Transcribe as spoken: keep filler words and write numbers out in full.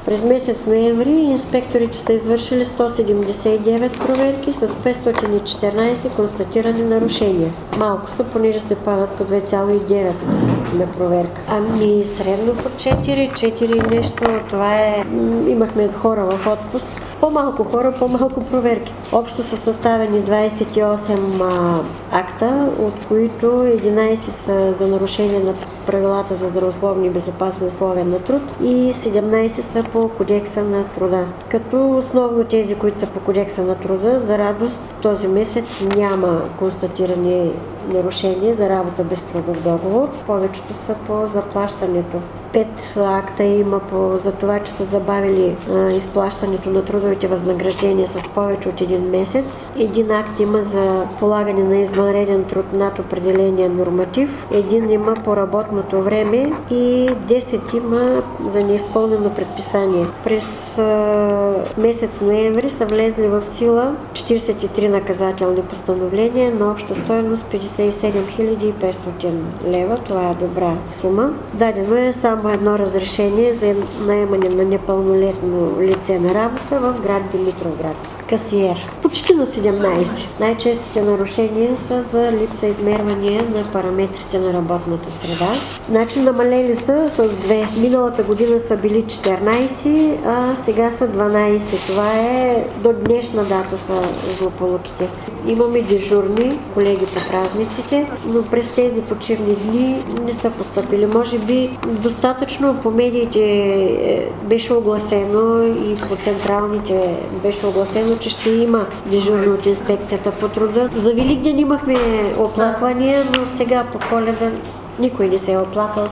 През месец ноември инспекторите са извършили сто седемдесет и девет проверки с петстотин и четиринадесет констатирани нарушения. Малко са, понеже се падат по две цяло и девет на проверка. Ами средно по четири, четири нещо, това е... Имахме хора в отпуск. По-малко хора, по-малко проверки. Общо са съставени двадесет и осем а, акта, от които единадесет са за нарушение на правилата за здравословни и безопасни условия на труд и седемнадесет са по Кодекса на труда. Като основно тези, които са по Кодекса на труда, за радост този месец няма констатирани нарушения за работа без трудов договор. Повечето са по заплащането. Пет акта има по, за това, че са забавили а, изплащането на трудовите възнаграждения с повече от един месец. Един акт има за полагане на извънреден труд над определения норматив. Един има по работното време и десет има за неизпълнено предписание. През а, месец ноември са влезли в сила четиридесет и три наказателни постановления на обща стойност петдесет и седем хиляди и петстотин лева. Това е добра сума. Дадено е само едно разрешение за наемане на непълнолетно лице на работа в град Димитровград. Касиер. Почти на седемнадесет. Най-честите нарушения са за липса измервания на параметрите на работната среда. Значи намалели са с две. Миналата година са били четиринадесет, а сега са дванадесет. Това е до днешна дата са злополуките. Имаме дежурни колеги по празниците, но през тези почивни дни не са постъпили. Може би достатъчно по медиите беше огласено и по централните беше огласено, че ще има дежурни от инспекцията по труда. За Великден имахме оплаквания, но сега по Коледа никой не се е оплакал.